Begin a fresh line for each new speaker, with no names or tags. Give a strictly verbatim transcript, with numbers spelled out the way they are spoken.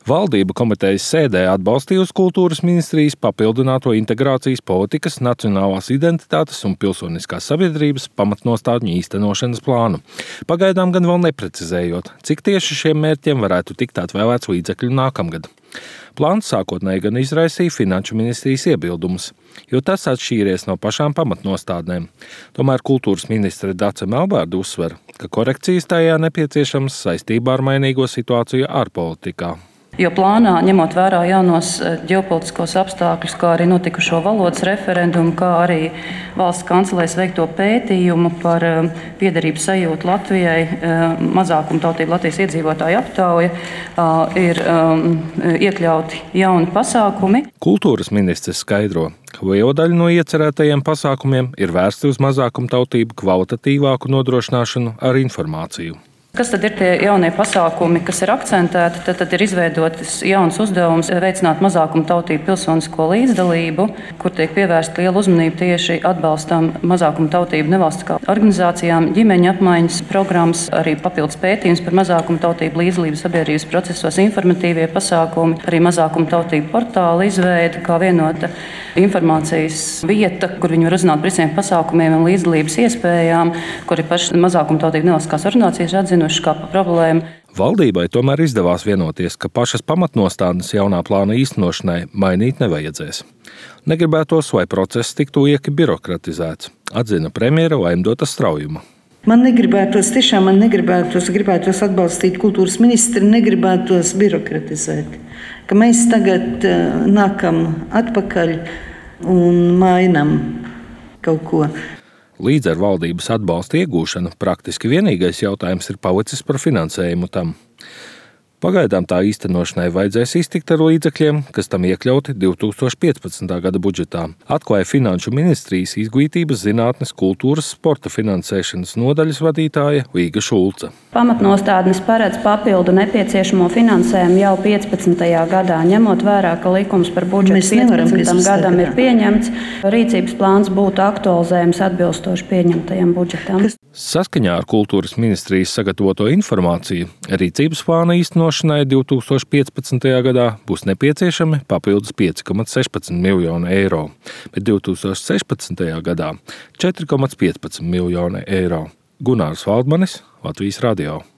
Valdība komitejas sēdē atbalstījusi kultūras ministrijas papildināto integrācijas politikas, nacionālās identitātes un pilsoniskās sabiedrības pamatnostādņu īstenošanas plānu. Pagaidām gan vēl neprecizējot, cik tieši šiem mērķiem varētu tikt atvēlēts līdzekļu nākamgad. Plāns sākotnēji gan izraisīja Finanšu ministrijas iebildumus, jo tas atšķīries no pašām pamatnostādnēm. Tomēr kultūras ministre Dace Melbārde uzsver, ka korekcijas tajā nepieciešamas saistībā ar mainīgo situāciju ārpolitikā.
Jo plānā, ņemot vērā jaunos ģeopolitiskos apstākļus, kā arī notikušo valodas referendumu, kā arī valsts kancelēs veikto pētījumu par piederības sajūtu Latvijai, mazākumtautību Latvijas iedzīvotāju aptauja, ir iekļauti jauni pasākumi.
Kultūras ministrs skaidro, ka liela daļa no iecerētajiem pasākumiem ir vērsti uz mazākumtautību kvalitatīvāku nodrošināšanu ar informāciju.
Kas tad ir tie jaunie pasākumi, kas ir akcentēti? Tad, tad ir izveidotas jauns uzdevums veicināt mazākumtautību pilsonisko līdzdalību, kur tiek pievērsta liela uzmanība tieši atbalstam mazākumtautību nevalstiskām organizācijām, ģimeņu apmaiņas programmas, arī papildus pētījums par mazākumtautību līdzdalību sabiedrības procesos, informatīvie pasākumi, arī mazākumtautību portāla izveide kā vienota informācijas vieta, kur viņi var uzzināt par visiem pasākumiem un līdzdalības iespējām, kur ir paši mazākumtautību nevalstiskās organizācijas atzinuši kā problēmu.
Valdībai tomēr izdevās vienoties, ka pašas pamatnostādnes jaunā plāna īstenošanai mainīt nevajadzēs. Negribētos, lai process tiktu lieki birokratizēts, atzina premjera Laimdota Straujuma.
Man negribētos, tiešām man negribētos, gribētos atbalstīt kultūras ministri, negribētos birokratizēt. Ka mēs tagad nākam atpakaļ un mainam kaut ko.
Līdz ar valdības atbalsta iegūšanu praktiski vienīgais jautājums ir palicis par finansējumu tam. Pagaidām tā īstenošanai vajadzēs iztikt ar līdzekļiem, kas tam iekļauti divi tūkstoši piecpadsmitā gada budžetā, atklāja Finanšu ministrijas izglītības, zinātnes, kultūras, sporta finansēšanas nodaļas vadītāja Līga Šulce.
Pamatnostādnes paredz papildu nepieciešamo finansējumu jau piecpadsmitajā gadā, ņemot vērā, ka likums par budžetu piecpadsmitajam gadam ir pieņemts. Rīcības plāns būtu aktualizējams atbilstoši pieņemtajam budžetam.
Saskaņā ar kultūras ministrijas sagatavoto informāciju, rīcības plāna īstenošanai divi tūkstoši piecpadsmitajā gadā būs nepieciešami papildus pieci komats sešpadsmit miljoni eiro, bet divi tūkstoši sešpadsmitajā gadā četri komats piecpadsmit miljoni eiro. Gunārs Valdmanis, Latvijas radio.